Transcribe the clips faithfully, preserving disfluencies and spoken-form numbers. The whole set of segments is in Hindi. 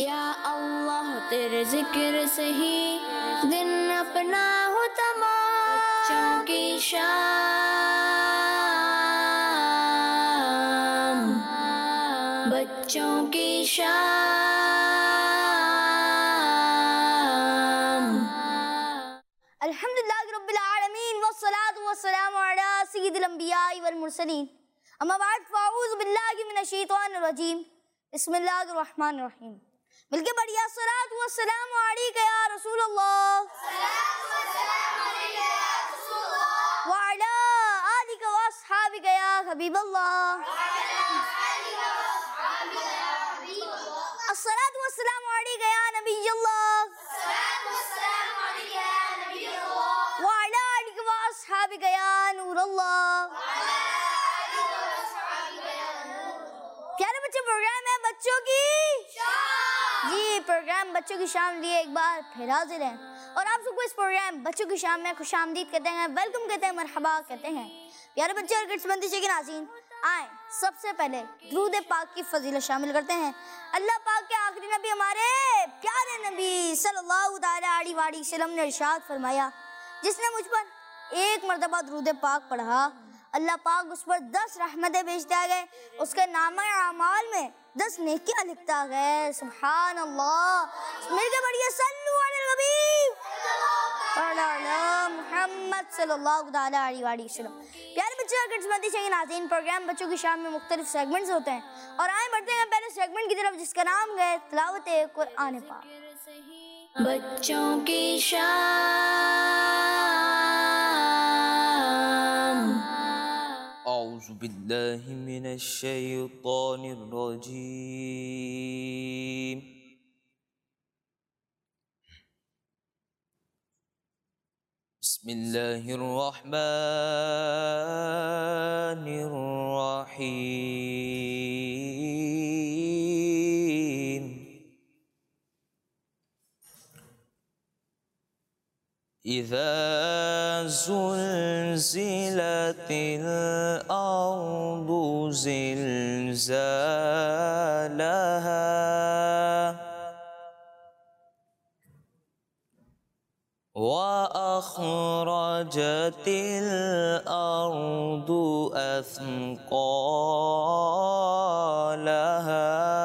या अल्लाह तेरे जिक्र से ही दिन अपना हो तमाम, बच्चों की शाम, बच्चों की शाम। अल्हम्दुलिल्लाह रब्बिल आलमीन वस्सलातु वस्सलामु अला सय्यिदिल अंबिया वल मुरसलीन, अम्मा बाद फ़अऊज़ु बिल्लाहि मिनश शैतानिर रजीम, बिस्मिल्लाहिर रहमानिर रहीम। मिलके बढ़िया सलातु वस्सलामु अलैका या रसूलल्लाह, व अला आलिका व अस्हाबिका या हबीबल्लाह, अस्सलातु वस्सलामु अलैका या नबियल्लाह, व अला आलिका व अस्हाबिका या नूरल्लाह। प्यारे बच्चे, प्रोग्राम है बच्चों की जी प्रोग्राम बच्चों की शाम लिए एक बार फिर हाजिर हैं और आप सबको इस प्रोग्राम बच्चों की शाम में खुशामदीद कहते हैं, वेलकम कहते हैं, मरहबा कहते हैं। प्यारे बच्चे और किड्सबंदी के नाज़रीन, आए सबसे पहले दुरूद पाक की फजीलत शामिल करते हैं। अल्लाह पाक के आखिरी नबी हमारे प्यारे नबी सल्लल्लाहु अलैहि वसल्लम ने इरशाद फरमाया, जिसने मुझ पर एक मरतबा दुरूद पाक पढ़ा, अल्लाह पाक उस पर दस रहमतें भेजता गए, उसके नामे अमाल में दस नेकियां लिखता गए। सुभान अल्लाह। मिलके बढ़िया सल्लु अलल हबीब मुहम्मद सल्लल्लाहु अलैहि वसल्लम। प्यारे बच्चे और किड्सबंदी के नाज़रीन, प्रोग्राम बच्चों की शाम में मुख्तलिफ सेगमेंट्स होते हैं और आए बढ़ते हैं पहले सेगमेंट की तरफ, जिसका नाम है तिलावत कुरान पाक। बच्चों की शाम। अऊज़ु बिल्लाहि मिनश शैतानिर रजीम। बिस्मिल्लाहिर रहमानिर रहीम। इज़ा ज़ुलज़िलतिल अर्दु ज़िलज़ालहा व अख़रजतिल अर्दु अथक़ालहा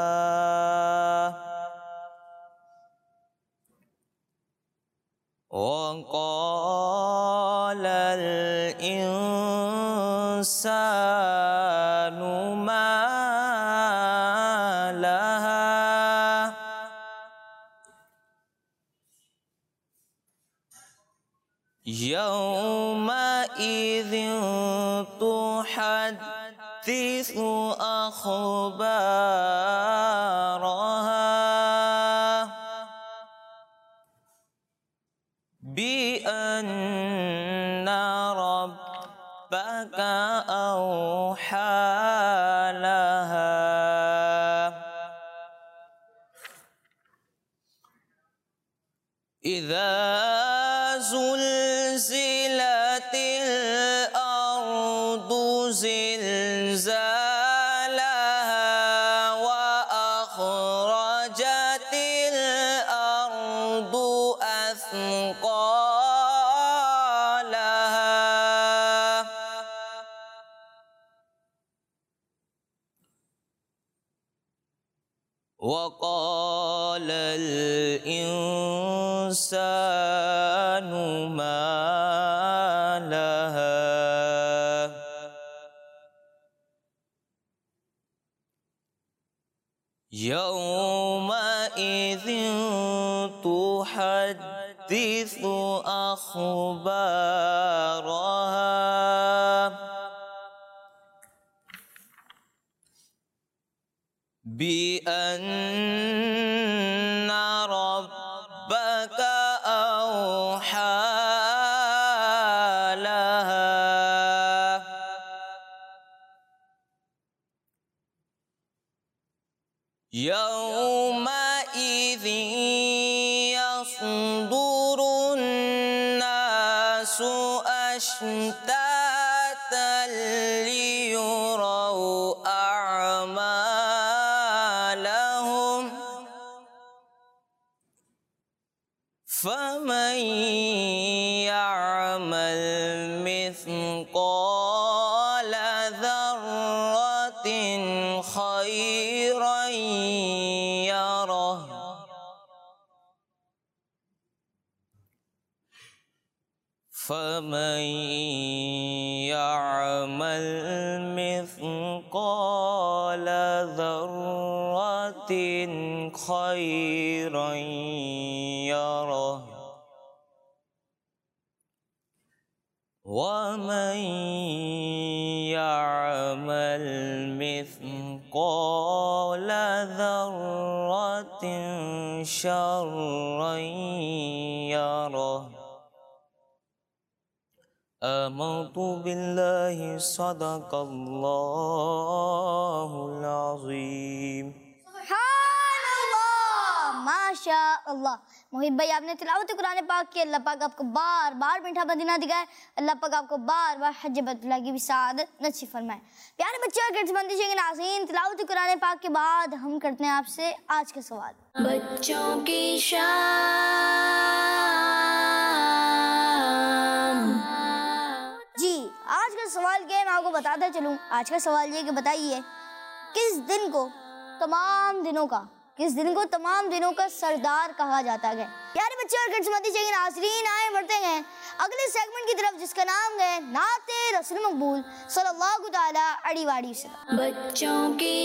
वक़ालल इंसानु मा लहा यौमइज़िन तुहद्दिसु अख़बारहा बिअन्ना रब्बका औहा लहा। इज़ा ज़ुलज़िलतिल अर्दु ज़िलज़ालहा व अख़रजतिल अर्दु अथक़ालहा वक़ालल इंसानु मा लहा यौमइज़िन तुहद्दिसु अख़बारहा बिअन्ना रब्बका औहा लहा। यौमइज़िन यसदुरुन नासु अश्तातन लियुरौ अअमालहुम فمن يعمل مثقال ذرة خيرا يره فمن يعمل مثقال ذرة خيرا يره ومن يعمل مثقال ذرة شرا يره آمنت بالله صدق الله العظيम। माशा अल्लाह। मोहिब भाई आपने तिलावत कुरान पाक की, अल्लाह पाक आपको बार बार मीठा मदीना दिखाए, अल्लाह पाक आपको बार बार हज बैतुल्लाह की भी सआदत नसीब फरमाए। प्यारे बच्चे और किड्सबंदी के नाज़रीन, तिलावत कुरान पाक के बाद हम करते हैं आपसे आज का सवाल। बच्चों की शाम। जी, आज का सवाल क्या है मैं आपको बताता चलूँ। आज का सवाल ये कि बताइए किस दिन को तमाम दिनों का किस दिन को तमाम दिनों का सरदार कहा जाता है। प्यारे बच्चे और किड्सबंदी के नाज़रीन, आए बढ़ते हैं अगले सेगमेंट की तरफ जिसका नाम है नाते रसूल मकबूल सल्लल्लाहु तआला अलैहि वसल्लम। बच्चों की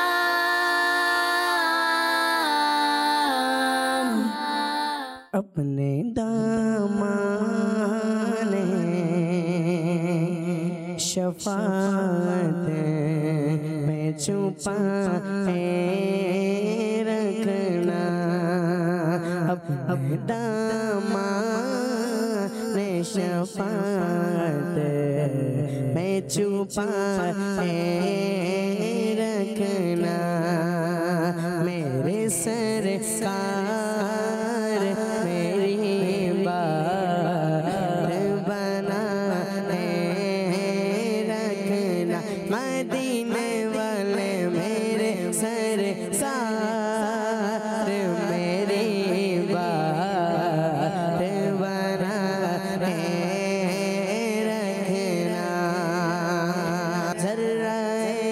शाम। अपने दामाने शफात में छुपाए रखना, अपने दामाने शफात में छुपाए रखना। मेरे सरकार मेरी बात बनाए रखना। मदीने वाले मेरे सरकार मेरी बात बनाए रखना। ज़र्राए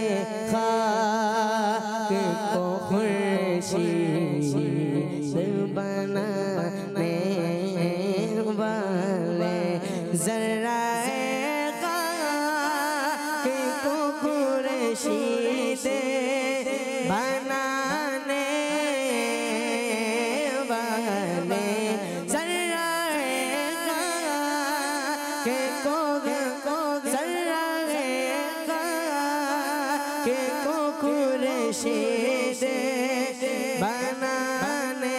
खाक को खुर्शीद बनाने वाले, ज़र्राए खाक को खुर्शीद बनाने वाले, ज़र्राए खाक को ज़र्राए खाक को खुर्शीद बनाने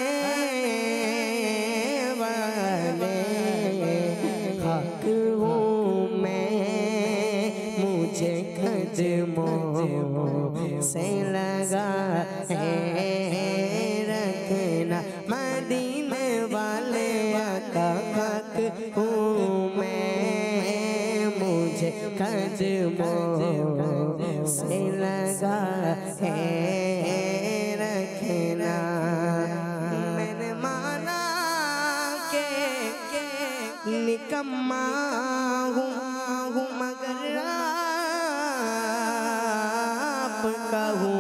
वाले। हक हूँ मैं मुझे कदमों से लगा है रखना। मदीने वाले आका हक हूँ मैं मुझे कदमों से लगा है रखना। मैंने माना के निकम्मा हूँ मगर आपका हूँ।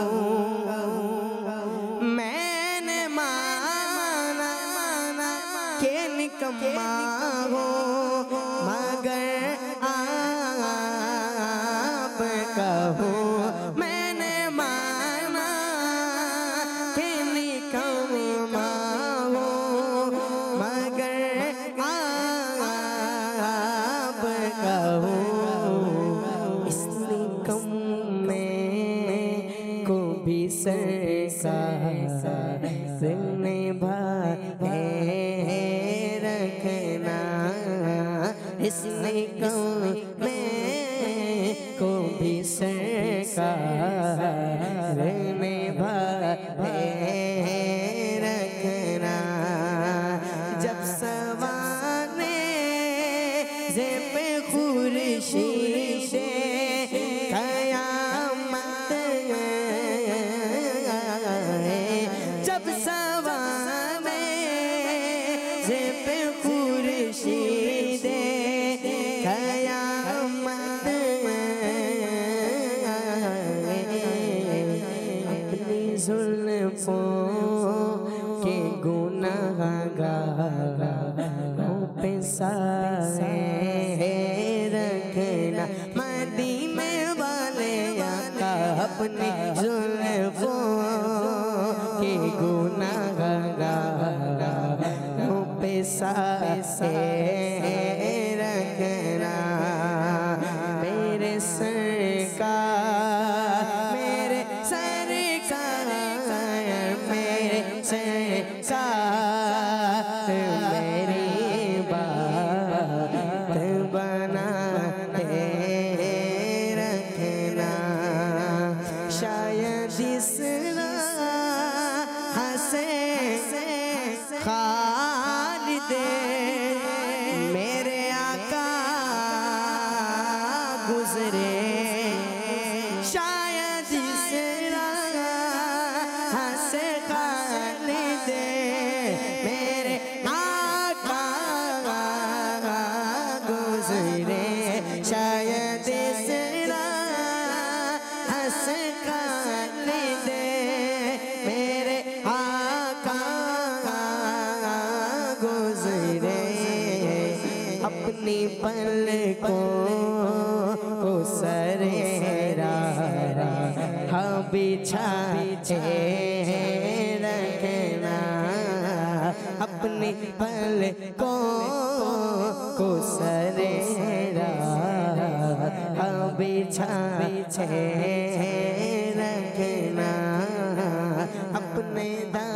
मैंने माना के निकम्मा हूँ मगर आपका हूँ। मैंने माना के निकम्मा हूँ मगर आपका हूँ। इस निकम में को भी सरकार निभाए रखना। इस निकम में को भी सरकार निभाए रखना। जब सवाने जे पे खुर्शीद कयामत, जब सब गुनाहगारों पे साए रखना, मदीने वाले आका अपनी जुल्फों के गुनाहगारों पे साए रखना। मेरे सरकार मेरे सरकार मेरे सरकार मेरी बात बना के रखना। शायद इस राह से खालिदे मेरे आका गुजरे, शायद इस राह से खालिदे मेरे आका गुजरे, शायद इस राह से खालिदे मेरे आका गुजरे। अपनी पलकों को सरेरा हाँ बिछा रखना, अपनी पलकों को सरेरा हाँ बिछा रखना। अपने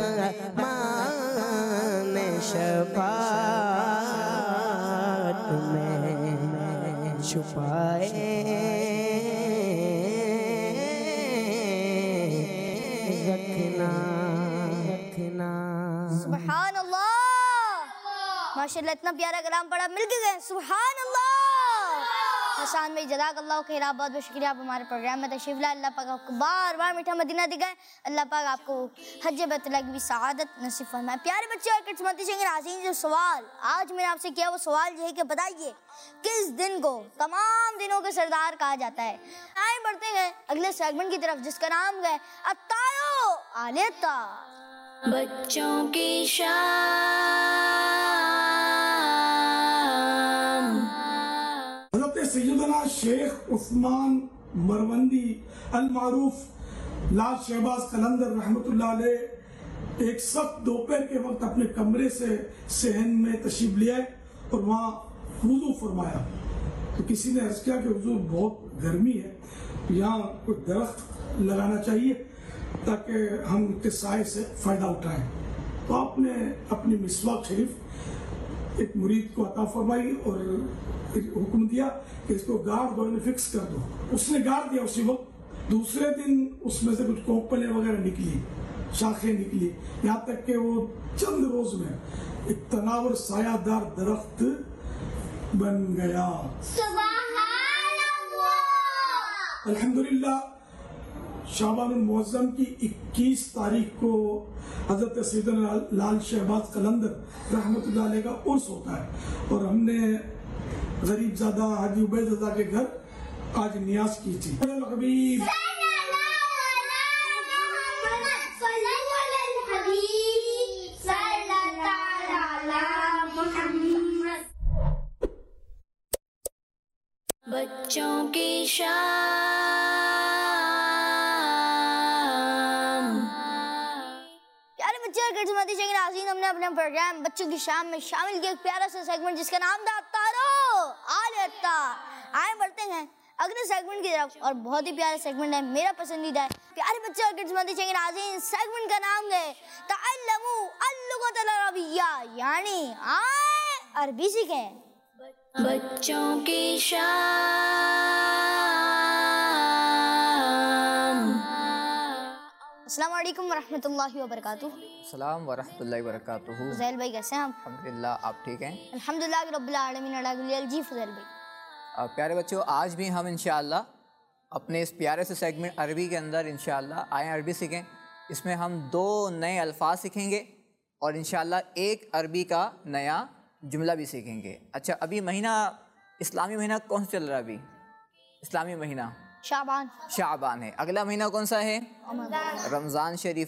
दामन शफाअत में छुपाए रखना रखना। सुभान अल्लाह, माशाल्लाह इतना प्यारा कलाम पढ़ा, मिल के गए। सुभान अल्लाह। हसन भाई जज़ाक अल्लाह खैर, बहुत बहुत शुक्रिया, आप हमारे प्रोग्राम में तशरीफ़ लाए। अल्लाह पाक आपको बार बार मीठा मदीना दिखाए। अल्लाह पाक आपको हज बैतुल्लाह की भी सआदत नसीब फरमाए। प्यारे बच्चे और किस्मती शेंगे नाज़रीन, जो सवाल आज मैंने आपसे किया वो सवाल ये है कि बताइए किस दिन को तमाम दिनों के सरदार कहा जाता है। आए बढ़ते हैं अगले सेगमेंट की तरफ जिसका नाम है अत्तारो आलेता। बच्चों की शाम। हज़रत सैयदना शेख उस्मान मरवंदी अल मारूफ लाल शहबाज कलंदर रहमतुल्लाह अलैह एक सख्त दोपहर के वक्त अपने कमरे से सहन में तशरीफ ले आए और वहाँ वुज़ू फरमाया। तो किसी ने अर्ज किया कि हुजूर बहुत गर्मी है, यहाँ कोई दरख्त लगाना चाहिए ताकि हम इसके साए से फ़ायदा उठाएं। तो आपने अपनी मिसवाक शरीफ एक मुरीद को अता फरमाई और हुक्म दिया कि इसको गाड़ दो, इन्हें फिक्स कर दो। उसने गाड़ दिया उसी वक्त। दूसरे दिन उसमें से कुछ कोपलें वगैरह निकली, शाखें निकली, यहाँ तक कि वो चंद रोज में एक तनावर सायादार दरख्त बन गया। अल्हम्दुलिल्लाह शाबानुल मुअज़्ज़म की इक्कीस तारीख को हजरत सैयदना लाल शहबाज कलंदर रहमतुल्लाह अलैह का उर्स होता है और हमने गरीबजादा हाजी उबैदुल्लाह के घर आज नियाज की थी। बच्चों की शाम। प्यारे बच्चे और किस्मती शेंगे नाज़रीन, हमने अपने प्रोग्राम बच्चों की शाम में शामिल किया एक प्यारा सा सेगमेंट जिसका नाम था तारो आलेता। आए बढ़ते हैं अगले सेगमेंट की तरफ और बहुत ही प्यारा सेगमेंट है, मेरा पसंदीदा है। प्यारे बच्चे और किस्मती शेंगे नाज़रीन, सेगमेंट का नाम है तअल्लमू अल-लुगतल अरबिय्या, यानी आए अरबी सीखें। बच्चों की शाम। अस्सलाम वालेकुम वरहमतुल्लाहि वबरकातुहू। अस्सलाम वरहमतुल्लाहि वबरकातुहू। फज़ैल भाई कैसे हैं आप? अल्हम्दुलिल्लाह, आप ठीक हैं? अल्हम्दुलिल्लाह रब्बिल आलमीन अला कुल्ली हाल। जी फज़ैल भाई। आ, प्यारे बच्चों, आज भी हम इंशाअल्लाह अपने इस प्यारे से सेगमेंट अरबी के अंदर इंशाअल्लाह आए अरबी सीखें। इसमें हम दो नए अल्फाज सीखेंगे और इंशाअल्लाह एक अरबी का नया जुमला भी सीखेंगे। अच्छा, अभी महीना इस्लामी महीना कौन सा चल रहा है? अभी इस्लामी महीना शाबान शाबान है। अगला महीना कौन सा है? रमज़ान शरीफ है।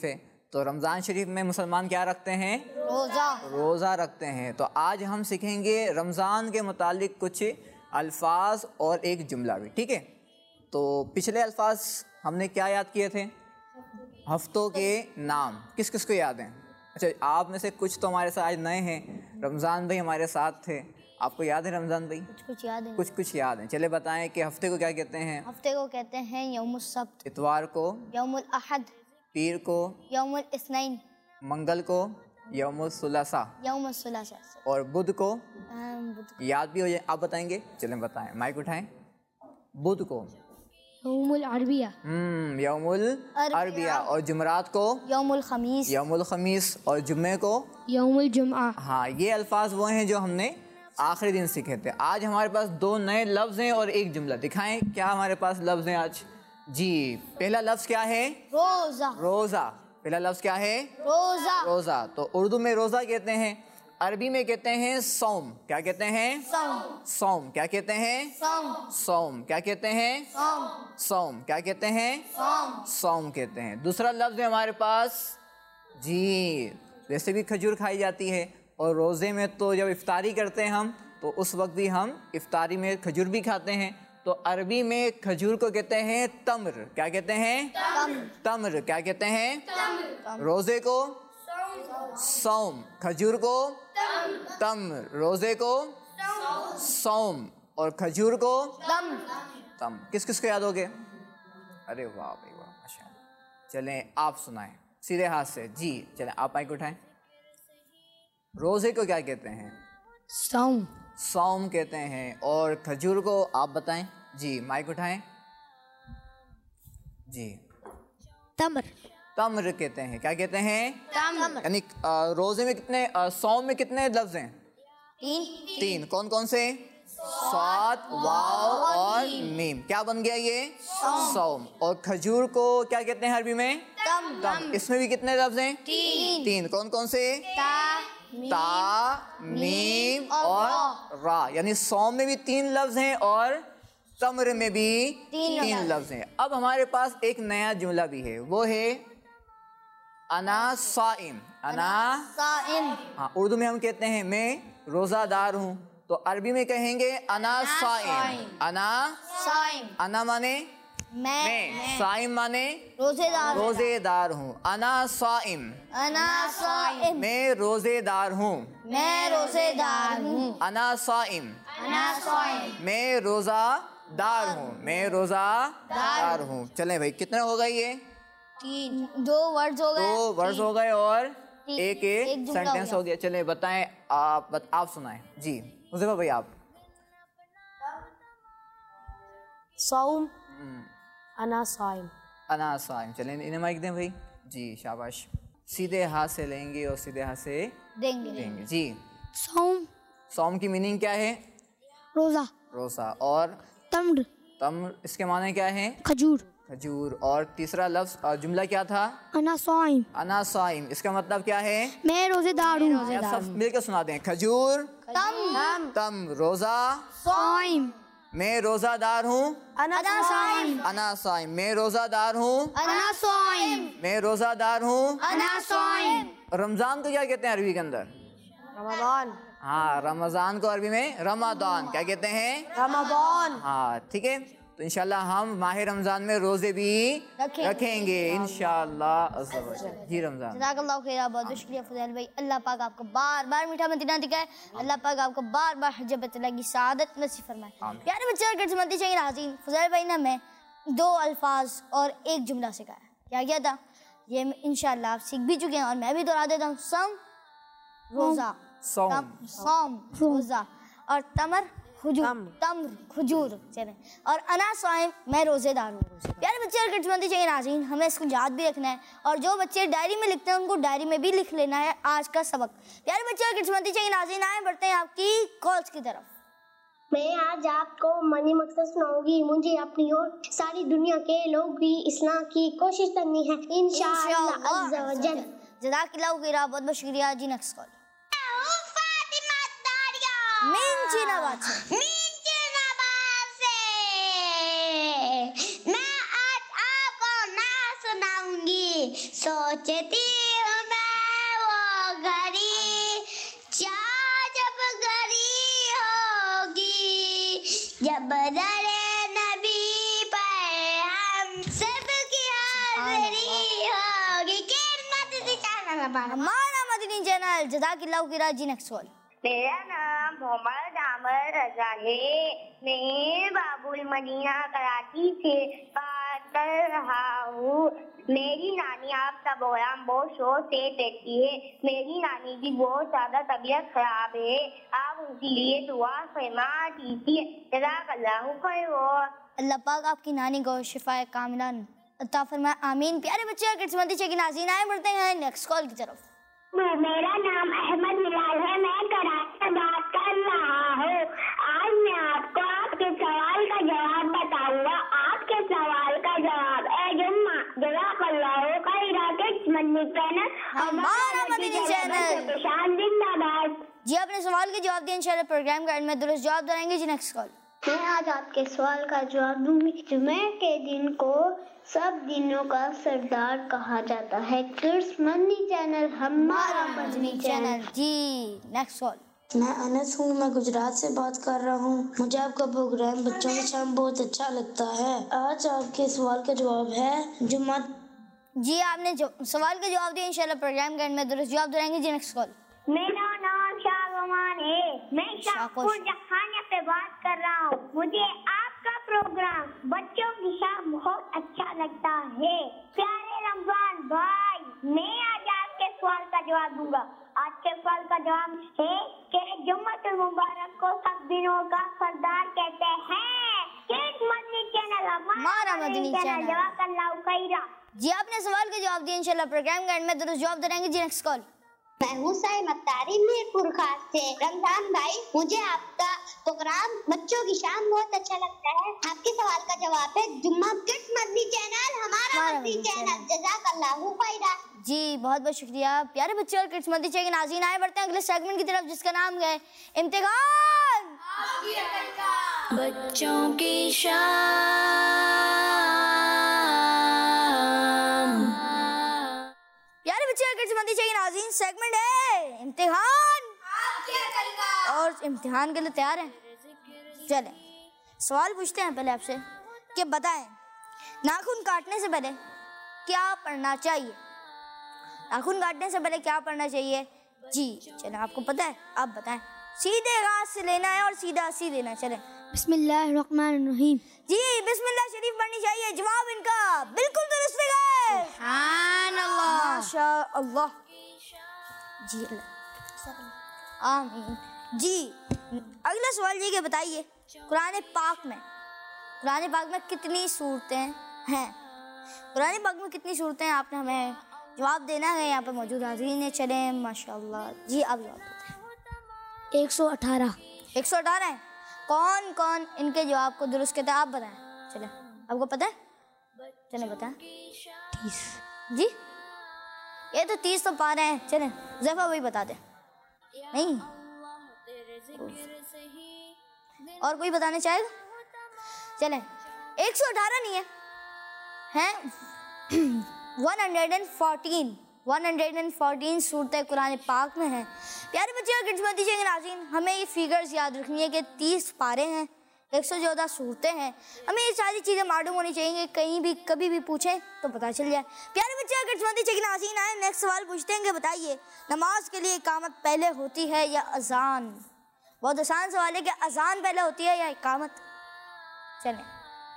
तो रमज़ान शरीफ में मुसलमान क्या रखते हैं? रोज़ा। रोज़ा रखते हैं। तो आज हम सीखेंगे रमज़ान के मुतालिक कुछ अल्फाज और एक जुमला भी, ठीक है। तो पिछले अल्फाज हमने क्या याद किए थे? हफ्तों के नाम। किस किस को याद हैं? अच्छा, आप में से कुछ तो हमारे साथ आज नए हैं। रमज़ान भाई हमारे साथ थे, आपको याद है रमज़ान भाई? कुछ कुछ याद है। कुछ कुछ याद है। चले बताएं कि हफ्ते को क्या कहते हैं? हफ्ते को कहते हैं यौमुस सब्त, इतवार को, यौमुल अहद, पीर को, यौमुल इस्नैन, मंगल को यौमुल सुलसा, यौमुल सुलसा, और बुध को अम, बुध याद भी हो जाए। आप बताएंगे? चलें बताएं, माइक उठाएं। बुध को यौमुल अरबिया, हम्म यौमुल अरबिया। अरबिया, और जुमरात को यौमुल खमीस, यौमुल खमीस, और जुम्मे को यौमुल जुमआ। हाँ, ये अल्फाज वो हैं जो हमने आखिरी दिन सीखे थे। आज हमारे पास दो नए लफ्ज़ हैं और एक जुमला। दिखाएं क्या हमारे पास लफ्ज़ हैं आज? जी, पहला लफ्ज़ क्या है? रोज़ा। रोज़ा। पहला लफ्ज़ क्या है? रोज़ा। रोज़ा। तो उर्दू में रोज़ा कहते हैं, अरबी में कहते हैं सौम। क्या कहते हैं? सौम। सौम। क्या कहते हैं? सौम। सौम। क्या कहते हैं? सौम। सौम। क्या कहते हैं? सौम। सौम कहते हैं। दूसरा लफ्ज़ है हमारे पास, जी, वैसे भी खजूर खाई जाती है, और रोज़े में तो जब इफ्तारी करते हैं हम, तो उस वक्त भी हम इफ्तारी में खजूर भी खाते हैं। तो अरबी में खजूर को कहते हैं तम्र। क्या कहते हैं? तम्र। क्या कहते हैं? रोज़े को सौम, खजूर को तम्र, रोज़े को सौम, और खजूर को दम। तम। किस किस को याद हो गए? अरे वाह भाई वाह, माशाल्लाह। चलें आप सुनाएं सीधे हाथ से। जी चलें, आप माइक उठाएं। रोज़े को क्या कहते हैं? सौम। सौम कहते हैं। और खजूर को आप बताएं। जी माइक उठाएं। जी, तमर। तम्र कहते हैं। क्या कहते हैं? तम। यानी अ, रोज़े में कितने, अ, सौम में कितने लफ्ज़ हैं? तीन। तीन। कौन कौन से? सात, वाव और मीम। क्या बन गया ये? सौम। और खजूर को क्या कहते हैं अरबी में? तम। तम। इसमें भी कितने लफ्ज़ हैं? तीन। तीन। कौन कौन से? ता, ता, मीम और और रा। यानी सौम में भी तीन लफ्ज़ हैं और तम्र में भी तीन तीन लफ्ज़। लफ्ज़ हैं। अब हमारे पास एक नया जुमला भी है, वो है अना साइम। अना, साइम। हाँ, उर्दू में हम कहते हैं मैं रोज़ादार हूँ, तो अरबी में कहेंगे अना साइम। अना, साइम। अना माने मैं, मैं, साइम माने रोजेदार। रोज़ेदार हूँ। अना साइम, अना साइम। मैं रोज़ेदार हूँ। मैं रोजेदार हूँ। अना साइम, अना साइम। मैं रोज़ादार हूँ। मैं रोज़ादार हूँ। चलें भाई, कितने हो गए ये? तीन। दो वर्ड्स हो गए। दो वर्ड्स हो गए और तीन। एक एक एक जुमला सेंटेंस हो हो गया। चलें बताएं, आप बत, आप सुनाएं। जी हुज़ैफा भाई आप। सौम। अना साइम। अना साइम। चलें इन्हें माइक दें भाई। जी शाबाश। सीधे हाथ से लेंगे और सीधे हाथ से देंगे। देंगे। जी, सौम। सौम की मीनिंग क्या है? रोज़ा। रोज़ा। और तम्र। तम्र, इसके माने क्या है? खजूर। खजूर। और तीसरा लफ्ज़ और जुमला क्या था? अना साइम। अना साइम। इसका मतलब क्या है? मैं रोज़ेदार हूँ। आप सब मिलकर सुना दें। खजूर, तम। तम, रोज़ा, साइम। मैं रोज़ादार हूँ। अना साइम। अना साइम, मैं रोज़ादार हूँ। अना साइम। मैं रोज़ादार हूँ। अना साइम। रमज़ान को क्या कहते हैं अरबी के अंदर? रमजान। हाँ, रमज़ान को अरबी में रमादान। क्या कहते हैं? रमजान। हाँ, ठीक है। तो इंशाल्लाह हम माह रमज़ान में रोज़े भी रखेंगे। रखेंगे इंशाल्लाह अज़्ज़ा व जल। जी रमज़ान। जज़ाकल्लाहु खैरा। बहुत बहुत शुक्रिया फज़ल भाई। अल्लाह पाक आपको बार बार मीठा मदीना दिखाए। अल्लाह पाक आपको बार बार हज बैतुल्लाह की सआदत नसीब फरमाए। प्यारे बच्चे और किस्मती चाहिए नाज़रीन, फज़ल भाई ने हमें दो अल्फाज और एक जुमला सिखाया। क्या क्या था ये इंशाल्लाह आप सीख भी चुके हैं और मैं भी दोहरा देता हूँ। सम, रोज़ा, सौम, तम- सौम, रोज़ा, और तमर, खजूर, तम्र, खजूर। चलें, और अना साइम, मैं रोज़ेदार हूँ। प्यारे बच्चे और किस्मती चाहिए नाज़रीन, हमें इसको याद भी रखना है और जो बच्चे डायरी में लिखते हैं उनको डायरी में भी लिख लेना है आज का सबक। प्यारे बच्चे और किस्मती चाहिए नाज़रीन, आए बढ़ते हैं आपकी कॉल्स की तरफ। मैं आज आपको मनी मकसद सुनाऊंगी। मुझे अपनी और सारी दुनिया के लोग भी इस्लाम की कोशिश करनी है इंशाअल्लाह अज़्ज़ा व जल। जज़ाकल्लाहु खैरा। बहुत बहुत शुक्रिया जी। नेक्स्ट कॉल मीनचीनाबाद से। मीनचीनाबाद से मैं आज आपको ना सुनाऊंगी। सोचती जब दरे नबी पर हम सबकी हाज़िरी होगी। किरणत चैनल हमारा मदनी चैनल जज़ाकिल्लाहु खैरा। जी नेक्स्ट सवाल। मेरा नाम मोहम्मद आमर रजा है। मैं बाबुल मदीना कराची से बात कर रहा हूँ। मेरी नानी आपका प्रोग्राम बहुत शोर से देखती है। मेरी नानी की बहुत ज्यादा तबीयत खराब है। आप उनके लिए दुआ फरमा दीजिए। जज़ाकल्लाहु खैर। अल्लाह पाक आपकी नानी को शिफा कामिला अता फरमाए, आमीन। प्यारे बच्चे किड्स मदनी चैनल के नाज़रीन आए बढ़ते हैं नेक्स्ट कॉल की तरफ। मेरा नाम अहमद हिलाल है। मैं कराची से बात कर रहा हूँ। आज मैं आपको आपके सवाल का जवाब बताऊंगा। आपके सवाल का जवाब है जुम्मा। जज़ाकल्लाहु खैरा। किड्स मदनी चैनल हमारा मदनी चैनल शान जिंदाबाद। जी आपने सवाल के जवाब दिया। इंशाल्लाह प्रोग्राम का एंड में दुरुस्त जवाब देंगे। जी नेक्स्ट कॉल। मैं आज आपके सवाल का जवाब दूंगी। जुमे के दिन को सब दिनों का सरदार कहा जाता है। किड्स मदनी चैनल हमारा मदनी चैनल। जी नेक्स्ट कॉल। मैं अनस हूँ। मैं गुजरात से बात कर रहा हूँ। मुझे आपका प्रोग्राम बच्चों की शाम बहुत अच्छा लगता है। आज आपके सवाल का जवाब है जुम्मा। जी आपने जो सवाल का जवाब दिया। इंशाल्लाह प्रोग्राम के एंड में दुरुस्त जवाब देंगे। जी नेक्स्ट कॉल। मेरा नाम शाहजमान है। मैं शाहपुर जखानिया पे बात कर रहा हूँ। मुझे आपका प्रोग्राम बच्चों की शाम बहुत अच्छा लगता है। प्यारे रमजान भाई, मैं आज आपके सवाल का जवाब दूंगा। आज के सवाल का जवाब है कि जुम्मतुल मुबारक को सब दिनों का सरदार कहते हैं। किड्स मदनी चैनल हमारा मदनी चैनल। जज़ाकल्लाहु खैरा। जी आपने सवाल का जवाब दिया। इंशाल्लाह प्रोग्राम का एंड में दुरुस्त जवाब देंगे। जी नेक्स्ट कॉल। मैं हूँ साइम अत्तारी मीरपुर खास से। रमजान भाई, मुझे आपका प्रोग्राम बच्चों की शाम बहुत अच्छा लगता है। आपके सवाल का जवाब है जुम्मा। किड्स मदनी चैनल हमारा मदनी चैनल। जज़ाकल्लाहु खैरा। जी बहुत बहुत शुक्रिया प्यारे बच्चे और किड्स मदनी चैनल के नाज़रीन आए बढ़ते हैं अगले सेगमेंट की तरफ जिसका नाम है इम्तिहान। बच्चों की शाम। प्यारे बच्चे और किड्स मदनी चैनल के नाज़रीन सेगमेंट है इम्तिहान। और इम्तिहान के लिए तैयार हैं? चलें सवाल पूछते हैं पहले आपसे कि बताएं नाखून काटने से पहले क्या पढ़ना चाहिए। नाखून काटने से पहले क्या पढ़ना चाहिए? जी चलें आपको पता है आप बताएं। सीधे हाथ से लेना है और सीधा सी देना है। चलें बिस्मिल्लाहिर्रहमानिर्रहीम। जी बिस्मिल्लाह शरीफ पढ़नी चाहिए। जवाब इनका बिल्कुल दुरुस्त है। सुभान अल्लाह। माशा अल्लाह। जी अल्लाह आमीन। जी अगला सवाल ये कि बताइए कुरान पाक में कुरान पाक में कितनी सूरतें हैं? कुरान पाक में कितनी सूरतें हैं आपने हमें जवाब देना है। यहाँ पे मौजूद हाज़रीन है। चलें माशाअल्लाह। जी आप जवाब देते हैं। एक सौ अठारह। एक सौ अठारह है। कौन कौन इनके जवाब को दुरुस्त कहते हैं आप बताएं। चलें आपको पता है? चलें बताएं। तीस। जी ये तो तीस तो पा रहे हैं। चलें ज़ैफ़ा वही बता दें। नहीं और कोई बताने चाहेगा? चलें एक सौ अठारह नहीं है हैं one hundred and fourteen one hundred and fourteen सूरतें कुरान पाक में हैं। प्यारे बच्चे और किड्स मदनी चैनल नाज़रीन हमें ये फिगर्स याद रखनी है कि तीस पारे हैं, एक सौ चौदह सूरतें हैं। हमें ये सारी चीज़ें मालूम होनी चाहिए। कहीं भी कभी भी पूछें तो पता चल जाए। प्यारे बच्चे और किड्स मदनी चैनल नाज़रीन आए नेक्स्ट सवाल पूछते हैं कि बताइए नमाज के लिए इकामत पहले होती है या अजान? बहुत आसान सवाल है कि अजान पहले होती है या इकामत। चलें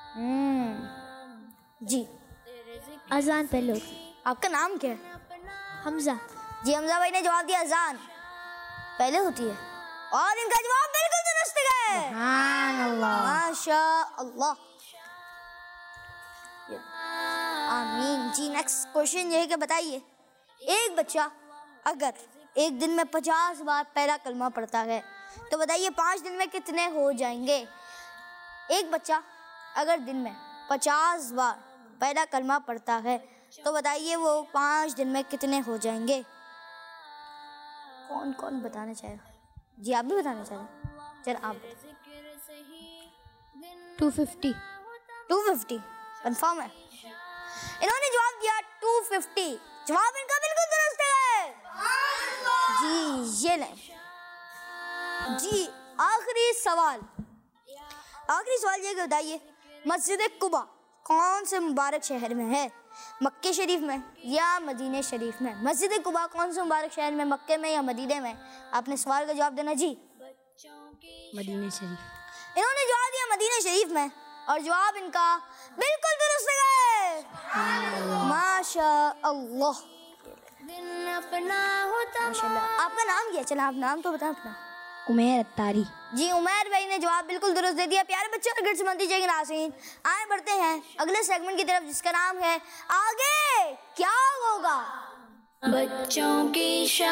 जी अजान पहले होती। आपका नाम क्या है? हमजा। जी हमजा भाई ने जवाब दिया अजान पहले होती है और इनका जवाब बिल्कुल दुरुस्त है। सुभान अल्लाह। माशा अल्लाह आमीन। जी नेक्स्ट क्वेश्चन ये है कि बताइए एक बच्चा अगर एक दिन में पचास बार पहला कलमा पढ़ता है तो बताइए पाँच दिन में कितने हो जाएंगे? एक बच्चा अगर दिन में पचास बार पहला कलमा पढ़ता है तो बताइए वो पाँच दिन में कितने हो जाएंगे? कौन कौन बताना चाहेगा? जी आप भी बताना चाहेंगे? चल आप two fifty. Two fifty confirm है? इन्होंने जवाब दिया टू फिफ्टी। जवाब इनका बिल्कुल दुरुस्त है। जी ये लें। जी आखिरी सवाल आखिरी सवाल ये कि बताइए मस्जिद कुबा कौन से मुबारक शहर में है? मक्के शरीफ में या मदीने शरीफ में? मस्जिद कुबा कौन से मुबारक शहर में, मक्के में या मदीने में? आपने सवाल का जवाब देना जी। मदीने शरीफ। इन्होंने जवाब दिया मदीने शरीफ में और जवाब इनका बिल्कुल दुरुस्त है। माशा अल्लाह। माशाल्लाह। आपका नाम क्या? चला आप नाम तो बताएं अपना। उमैर अत्तारी। जी उमैर भाई ने जवाब बिल्कुल दुरुस्त दे दिया। प्यारे बच्चों और गिरजमंदी जय नाज़रीन, आए बढ़ते हैं अगले सेगमेंट की तरफ जिसका नाम है आगे क्या होगा। बच्चों की शाम।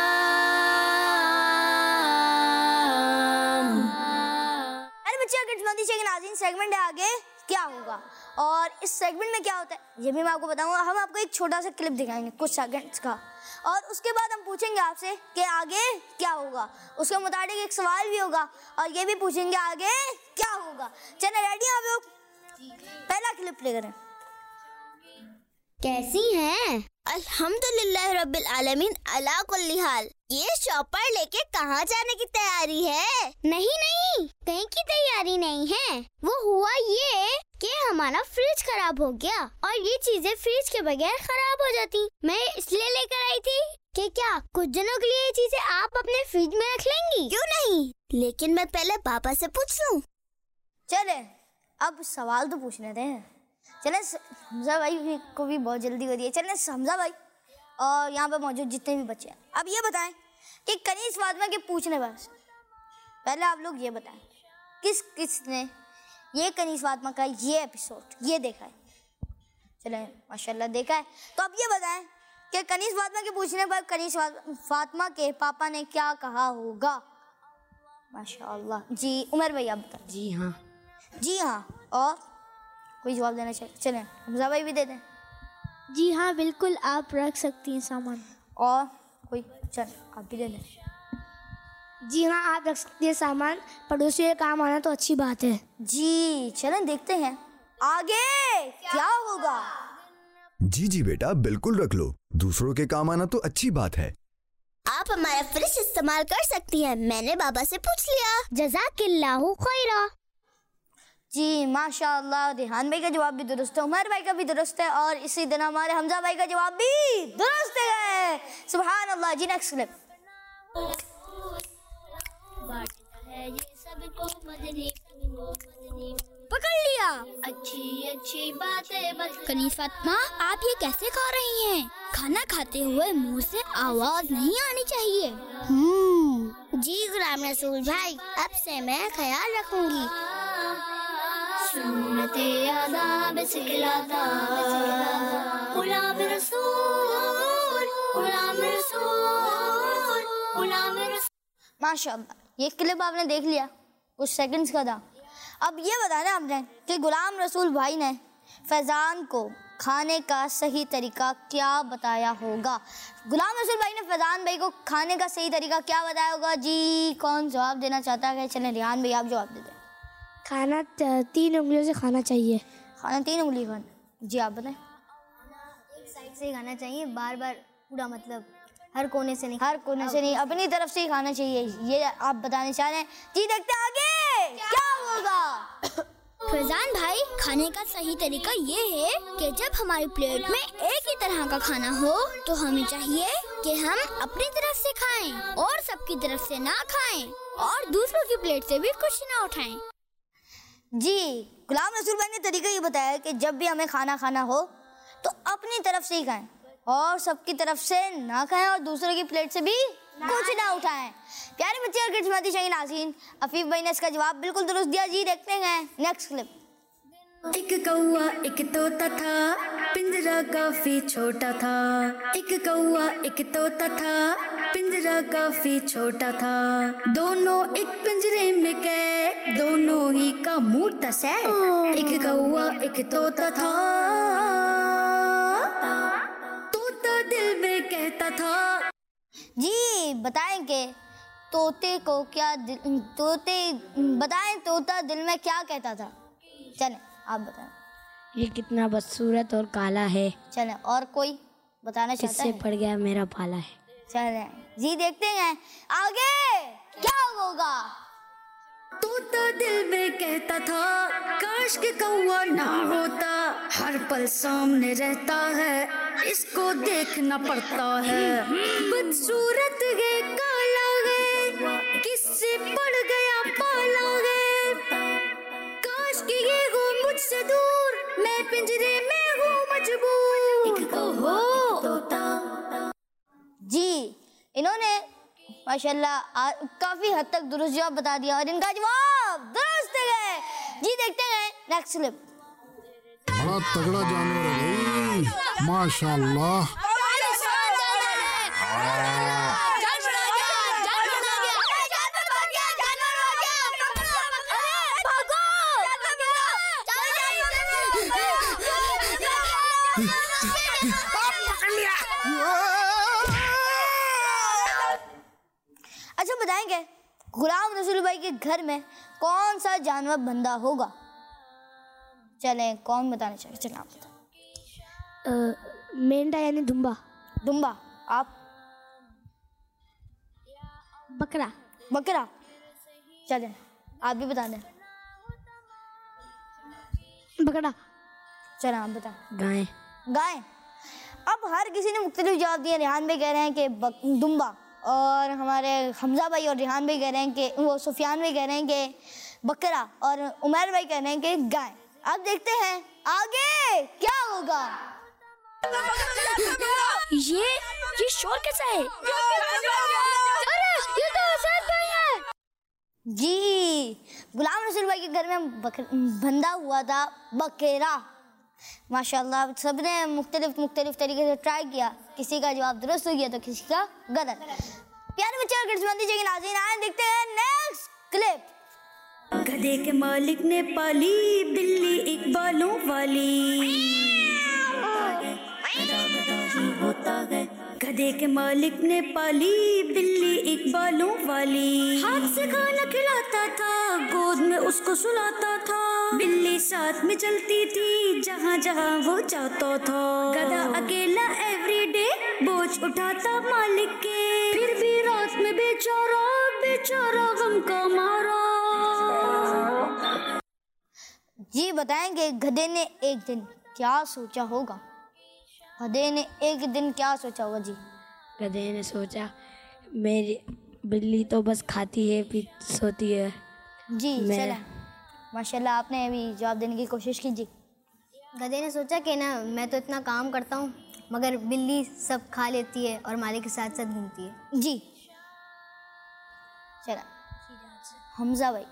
अरे बच्चे और गिरजमंदी जय नाज़रीन, सेगमेंट है आगे क्या होगा। और इस सेगमेंट में क्या होता है ये भी मैं आपको बताऊंगा। हम आपको एक छोटा सा क्लिप दिखाएंगे कुछ सेकंड्स का और उसके बाद हम पूछेंगे आपसे कि आगे क्या होगा। उसके मुताबिक एक सवाल भी होगा और ये भी पूछेंगे आगे क्या होगा। चलिए रेडी हैं आप लोग? पहला क्लिप प्ले करें। कैसी हैं? अल्हम्दुलिल्लाह रब्बिल आलमीन अला कुल्ली हाल। ये शॉपर लेके कहाँ जाने की तैयारी है? नहीं नहीं, कहीं की तैयारी नहीं है। वो हुआ ये कि हमारा फ्रिज खराब हो गया और ये चीजें फ्रिज के बगैर खराब हो जाती। मैं इसलिए लेकर आई थी कि क्या कुछ दिनों के लिए ये चीजें आप अपने फ्रिज में रख लेंगी? क्यों नहीं, लेकिन मैं पहले पापा से पूछ लूं। चले अब सवाल तो पूछने थे। चले हमजा भाई को भी बहुत जल्दी हो रही है। चले हमजा भाई और यहाँ पे मौजूद जितने भी बच्चे हैं अब ये बताएं कि कनीज फातिमा के पूछने पर पहले आप लोग ये बताएं किस किस ने ये कनीज फातिमा का ये एपिसोड ये देखा है? चले माशाल्लाह देखा है। तो अब ये बताएं कि कनीज फातिमा के पूछने पर कनीज फातिमा के पापा ने क्या कहा होगा? माशाल्लाह। जी उमर भाई आप बताएं। जी हाँ। जी हाँ। और कोई जवाब देना चाहिए? चलें हमजा भाई भी दे दें। जी हाँ बिल्कुल, आप रख सकती हैं सामान। और कोई? चल आप भी दे दें। जी हाँ आप रख सकती हैं सामान, पड़ोसी के काम आना तो अच्छी बात है। जी चलें देखते हैं आगे क्या होगा। जी जी बेटा बिल्कुल रख लो, दूसरों के काम आना तो अच्छी बात है। आप हमारा फ्रिज इस्तेमाल कर सकती हैं, मैंने बाबा से पूछ लिया। जज़ाकिल्लाहु खैरा। जी माशाअल्लाह। रिहान भाई का जवाब भी दुरुस्त है, उमर भाई का भी दुरुस्त है और इसी दिन हमारे हमजा भाई का जवाब भी दुरुस्त है। सुभान अल्लाह। जी नेक्स्ट क्लिप। पकड़ लिया। अच्छी अच्छी बातें। कनीज फातिमा आप ये कैसे खा रही हैं? खाना खाते हुए मुंह से आवाज नहीं आनी चाहिए। हम्म जी गुलाम रसूल भाई, अब से मैं ख्याल रखूंगी। सुन्नते आदाब सिखलाता गुलाम रसूल, गुलाम रसूल, गुलाम रसूल। माशाअल्लाह ये क्लिप आपने देख लिया, कुछ सेकंड्स का था। अब ये बताना आपने कि गुलाम रसूल भाई ने फैज़ान को खाने का सही तरीका क्या बताया होगा। गुलाम रसूल भाई ने फैज़ान भाई को खाने का सही तरीका क्या बताया होगा? जी कौन जवाब देना चाहता है? चलें रिहान भाई आप जवाब दे दें। खाना तीन उंगलियों से खाना चाहिए। खाना तीन उंगली खाना। जी आप बताएं। एक साइड से खाना चाहिए, बार बार पूरा मतलब हर कोने से नहीं। हर कोने से नहीं, अपनी तरफ से ही खाना चाहिए, ये आप बताने चाह रहे हैं। जी देखते हैं आगे क्या होगा। फैज़ान भाई खाने का सही तरीका ये है कि जब हमारी प्लेट में एक ही तरह का खाना हो तो हमें चाहिए कि हम अपनी तरफ से खाएं और सबकी तरफ से ना खाएं और दूसरों की प्लेट से भी कुछ ना उठाएं। जी गुलाम रसूल भाई ने तरीका ये बताया कि जब भी हमें खाना खाना हो तो अपनी तरफ से ही खाएं और सबकी तरफ से ना खाएं और दूसरों की प्लेट से भी कुछ ना उठाएं। प्यारे बच्चे और किस्मती शाहीन नाज़रीन, अफीफ भाई ने इसका जवाब बिल्कुल दुरुस्त दिया। जी देखते हैं नेक्स्ट क्लिप। एक कौआ एक तोता था, पिंजरा काफी छोटा था। एक कौआ एक तोता था, पिंजरा काफी छोटा था। दोनों एक पिंजरे में कैद, दोनों ही का मुंह था सैद। एक कौआ एक तोता था, तोता दिल में कहता था। जी बताएं कि तोते को क्या दिल, तोते बताएं तोता दिल में क्या कहता था? चलें आप बताएं। ये कितना बदसूरत और काला है। चलें और कोई बताना चाहता किससे है? पड़ गया मेरा भाला है। चलें जी देखते हैं आगे क्या होगा। तोता दिल में कहता था काश के कौवा ना होता, हर पल सामने रहता है इसको देखना पड़ता है। बदसूरत है काला है किससे पड़ गया पाला है, काश कि ये हो मुझसे दूर मैं पिंजरे में हूँ मजबूर। जी इन्होंने माशाल्लाह काफी हद तक दुरुस्त जवाब बता दिया और इनका जवाब दुरुस्त है। जी देखते हैं नेक्स्ट क्लिप। बड़ा तगड़ा जानवर है भाई, माशाल्लाह। अच्छा बताएंगे गुलाम रसूल भाई के घर में कौन सा जानवर बंदा होगा? चलें कौन बताना चाहिए? चलें आप बताओ। मेंढा यानी दुम्बा। दुम्बा। आप? बकरा। बकरा। चलें आप भी बता दें। बकरा। चलें आप बताओ। गाय। गाय। अब हर किसी ने मुख्तलिफ जवाब दिए। रेहान भाई कह रहे हैं कि दुम्बा, और हमारे हमजा भाई और रेहान भाई कह रहे हैं कि वो सुफियान भाई कह रहे हैं कि बकरा, और उमर भाई कह रहे हैं कि गाय। अब देखते हैं आगे क्या होगा। ये ये शोर कैसा है? अरे ये तो आसाद भाई है। जी गुलाम रसूल भाई के घर में बंदा हुआ था बकरा। माशाल्लाह सबने मुख्तलिफ मुख्तलिफ तरीके से ट्राई किया, किसी का जवाब दुरुस्त हो गया तो किसी का गलत। प्यारे बच्चे और किस्मती चाहिए नाज़रीन, आए देखते हैं नेक्स्ट क्लिप। गधे के मालिक ने पाली बिल्ली एक बालों वाली, होता है गधे के मालिक ने पाली बिल्ली एक बालों वाली, हाथ से खाना खिलाता था गोद में उसको सुलाता था, बिल्ली साथ में चलती थी जहाँ जहाँ वो जाता था, गधा अकेला एवरीडे बोझ उठाता मालिक के, फिर भी रात में बेचारा बेचारा गम का मारा। जी बताएंगे गधे ने एक दिन क्या सोचा होगा? गधे ने एक दिन क्या सोचा होगा? जी गधे ने सोचा मेरी बिल्ली तो बस खाती है फिर सोती है। जी चला माशाल्लाह आपने अभी जवाब देने की कोशिश की। जी गधे ने सोचा कि ना मैं तो इतना काम करता हूँ मगर बिल्ली सब खा लेती है और मालिक के साथ साथ घूमती है। जी चला हमजा भाई।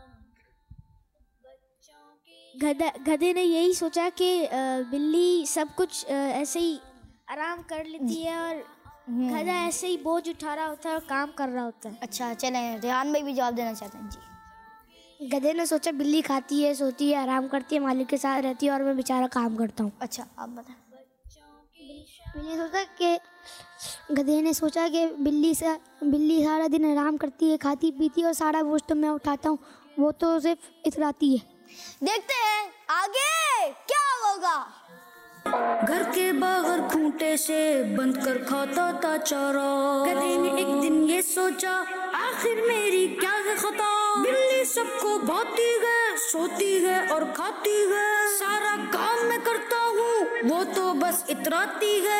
गधा गधे ने यही सोचा कि बिल्ली सब कुछ ऐसे ही आराम कर लेती है और गधा ऐसे ही बोझ उठा रहा होता है और काम कर रहा होता है। अच्छा चलें रेहान भाई भी जवाब देना चाहते हैं। जी गधे ने सोचा बिल्ली खाती है सोती है आराम करती है मालिक के साथ रहती है और मैं बेचारा काम करता हूँ। अच्छा आप बताएं। बिल्ली सोचा कि गधे ने सोचा कि बिल्ली सा बिल्ली सारा दिन आराम करती है खाती पीती है और सारा बोझ तो मैं उठाता हूँ, वो तो सिर्फ इतराती है। देखते हैं आगे क्या होगा। घर के बाहर खूंटे से बंद कर खाता था चारा, गधे ने एक दिन ये सोचा आखिर मेरी क्या है खता, बिल्ली सबको भाती है सोती है और खाती है, सारा काम मैं करता हूँ वो तो बस इतराती है।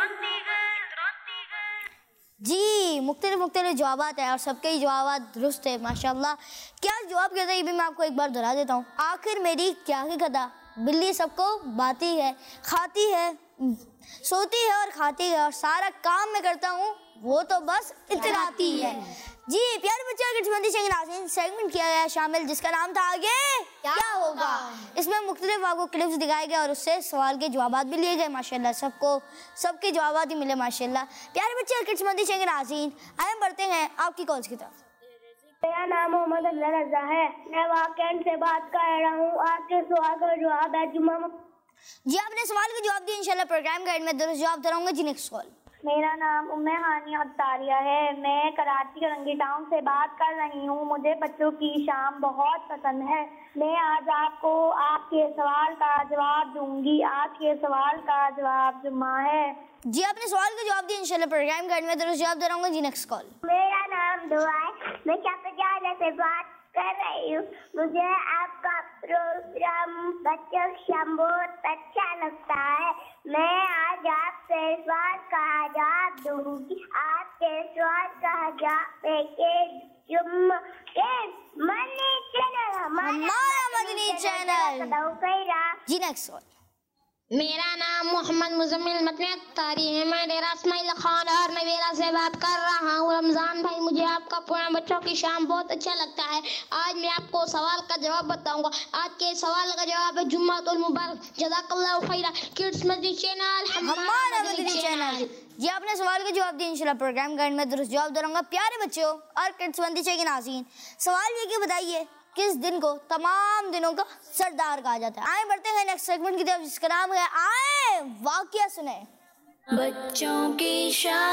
जी मुख्तलिफ मुख्तलिफ जवाबात है और सबके ही जवाबात दुरुस्त है माशाल्लाह। क्या जवाब कहता है ये भी मैं आपको एक बार दोहरा देता हूँ। आखिर मेरी क्या है खता, बिल्ली सबको बाती है खाती है सोती है और खाती है और सारा काम मैं करता हूँ वो तो बस इतराती है। जी प्यारे बच्चों के किस्मती नाज़रीन सेगमेंट किया गया शामिल जिसका नाम था आगे क्या, क्या होगा। इसमें मुख्तलिफ आपको क्लिप्स दिखाए गए और उससे सवाल के जवाबात भी लिए गए माशाल्लाह, सबको सबके जवाबात ही मिले माशाल्लाह। प्यारे बच्चे और किस्मती नाज़रीन आए बढ़ते हैं आपकी कॉल्स की तरफ। मेरा नाम मोहम्मद अफजल रज़ा है, मैं वाकई से बात कर रहा हूँ। आपके सवाल का जवाब है जुम्मा। जी आपने सवाल का जवाब दिया इंशाल्लाह प्रोग्राम गाइड में दुरुस्त जवाब दूंगा। जी नेक्स्ट कॉल। मेरा नाम उम्मे हानिया अत्तारिया है, मैं कराची रंगी टाउन से बात कर रही हूँ। मुझे बच्चों की शाम बहुत पसंद है। मैं आज आपको आपके सवाल का जवाब दूंगी। आज के सवाल का जवाब जुम्मा है। जी आपने सवाल का जवाब दिया इंशाल्लाह प्रोग्राम गाइड में दुरुस्त जवाब दूंगा। जी नेक्स्ट कॉल। मेरा नाम दुआ है, मैं चापजाला से बात कर रही हूँ। मुझे आपका प्रोग्राम बच्चों की शाम बहुत अच्छा लगता है। मैं आज आपसे सवाल का जवाब दूंगी। आपके सवाल का जवाब के जुम के मनी चैनल हमारा मदनी चैनल। जी नेक्स्ट सवाल। मेरा नाम मोहम्मद मुजम्मिल मतनी अख्तारी है। मैं डेरा इस्माइल खान और नवेला से बात कर रहा हूँ। रमज़ान भाई, मुझे आपका प्रोग्राम बच्चों की शाम बहुत अच्छा लगता है। आज मैं आपको सवाल का जवाब बताऊंगा। आज के सवाल का जवाब है जुम्मातुल मुबारक। जज़ाकल्लाहु खैरा। किड्स मदनी चैनल हमारा मदनी चैनल। जी आपने सवाल का जवाब दिया। इंशाल्लाह प्रोग्राम का एंड में दुरुस्त जवाब दूंगा। प्यारे बच्चों और किड्स मंदिर के नाज़रीन, सवाल ये कि बताइए किस दिन को तमाम दिनों का सरदार कहा जाता है। आए बढ़ते हैं नेक्स्ट सेगमेंट की तरफ, जिसका नाम है आए वाकया सुने। बच्चों की शाम।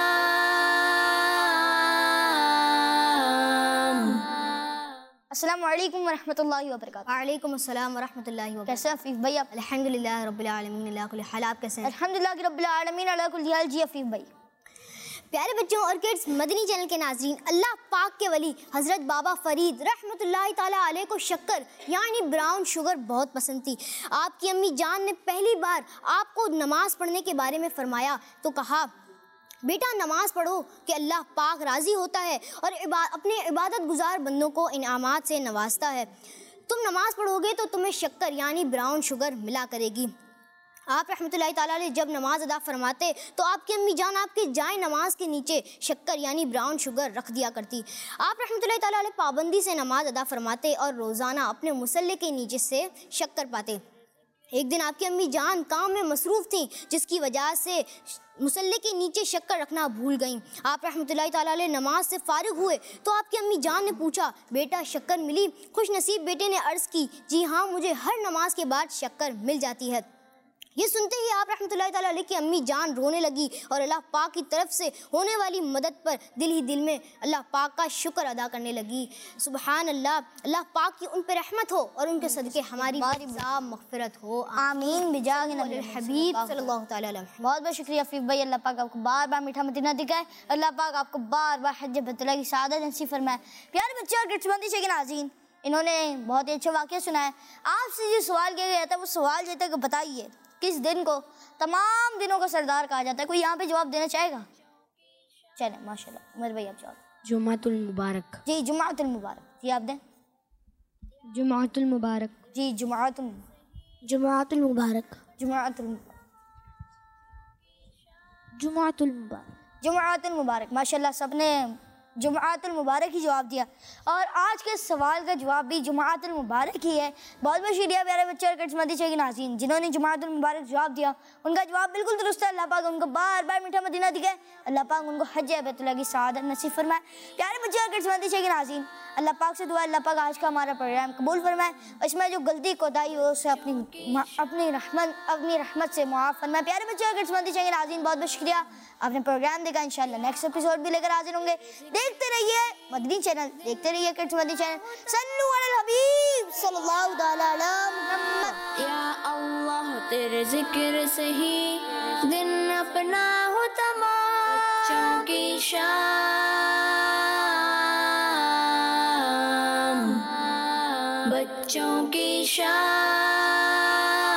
अस्सलाम वालेकुम वरहमतुल्लाहि वबरकातुहू। वालेकुम अस्सलाम वरहमतुल्लाहि वबरकातुहू। कैसे अफीफ भाई आप? अल्हम्दुलिल्लाह रब्बिल आलमीन अला कुल्ली हाल। आप कैसे हैं? अल्हम्दुलिल्लाह रब्बिल आलमीन अला कुल्ली हाल। जी अफीफ भाई। प्यारे बच्चों और किड्स मदनी चैनल के नाज़रीन, अल्लाह पाक के वली हज़रत बाबा फ़रीद रहमतुल्लाहि ताला अलैह को शक्कर यानी ब्राउन शुगर बहुत पसंद थी। आपकी अम्मी जान ने पहली बार आपको नमाज़ पढ़ने के बारे में फ़रमाया तो कहा, बेटा नमाज़ पढ़ो कि अल्लाह पाक राज़ी होता है और इबा, अपने इबादत गुजार बंदों को इनामात से नवाजता है। तुम नमाज़ पढ़ोगे तो तुम्हें शक्कर यानी ब्राउन शुगर मिला करेगी। आप रहमतुल्लाहि ताला अलैह जब नमाज अदा फरमाते तो आपकी अम्मी जान आपके जाए नमाज के नीचे शक्कर यानी ब्राउन शुगर रख दिया करती। आप रहमतुल्लाहि ताला अलैह पाबंदी से नमाज अदा फरमाते और रोज़ाना अपने मुसल्ले के नीचे से शक्कर पाते। एक दिन आपकी अम्मी जान काम में मसरूफ़ थी, जिसकी वजह से मुसल्ले के नीचे शक्कर रखना भूल गईं। आप रहमतुल्लाहि ताला अलैह नमाज से फारिग हुए तो आपकी अम्मी जान ने पूछा, बेटा शक्कर मिली? खुश नसीब बेटे ने अर्ज़ की, जी हाँ, मुझे हर नमाज के बाद शक्कर मिल जाती है। ये सुनते ही आप रहमतुल्लाहि ताला अलैह की अम्मी जान रोने लगी और अल्लाह पाक की तरफ से होने वाली मदद पर दिल ही दिल में अल्लाह पाक का शुक्र अदा करने लगी। सुबहान अल्लाह, अल्लाह पाक की उन पर रहमत हो और उनके सदके हमारी मग़फ़िरत हो। आमीन बिजाह नबी हबीब सल्लल्लाहु तआला अलैहि वसल्लम। बहुत बहुत शुक्रिया अफीफ भाई। अल्लाह पाक आपको बार बार मीठा मदीना दिखाए। अल्लाह पाक आपको बार बार हज बैतुल्लाह की सआदत नसीब फरमाए। प्यारे बच्चे और किड्स मंदिर के नाज़रीन, इन्होंने बहुत ही अच्छा वाक़या सुनाया। आपसे जो सवाल किया गया था वो सवाल ये था कि बताइए किस दिन को तमाम दिनों का सरदार कहा जाता है। कोई यहाँ पे जवाब देना चाहेगा? चले माशाल्लाह उमर भाई आप जवाब। जुमातुल मुबारक। जी जुमातुल मुबारक। जी आप दें। जुमातुल मुबारक। जी जुमातुल जुमातुल मुबारक। जुमातुल जुमातुल मुबारक। जुमातुल मुबारक। माशाल्लाह सबने जुमातुल मुबारक ही जवाब दिया और आज के सवाल का जवाब भी जुमातुल मुबारक ही है। बहुत बहुत शुक्रिया प्यारे बच्चे और किड्स मदीना के नाज़रीन जिन्होंने जुमातुल मुबारक जवाब दिया। उनका जवाब बिल्कुल दुरुस्त है। अल्लाह पाक उनको बार बार मीठा मदीना दिखाए। अल्लाह पाक उनको हज बैतुल्लाह की सआदत नसीब फरमाए। प्यारे बच्चे और किड्स मदीना के नाज़रीन, अल्लाह पाक से दुआ अल्लाह पाक आज का हमारा प्रोग्राम कबूल फरमाए। इसमें जो गलती कोताही हो उसे अपनी अपनी रहमत अपनी रहमत से मुआफ़ फरमाए। प्यारे बच्चे और किड्स मदीना के नाज़रीन, बहुत बहुत शुक्रिया आपने प्रोग्राम देखा। इंशाल्लाह नेक्स्ट एपिसोड भी लेकर हाजिर होंगे। देखते रहिए मदनी चैनल, देखते रहिए किड्स मदनी चैनल। सल्लु अलल हबीब सल्लल्लाहु तआला अला मुहम्मद। या अल्लाह तेरे जिक्र से ही दिन अपना हो तमाम। बच्चों की शाम। बच्चों की शाम।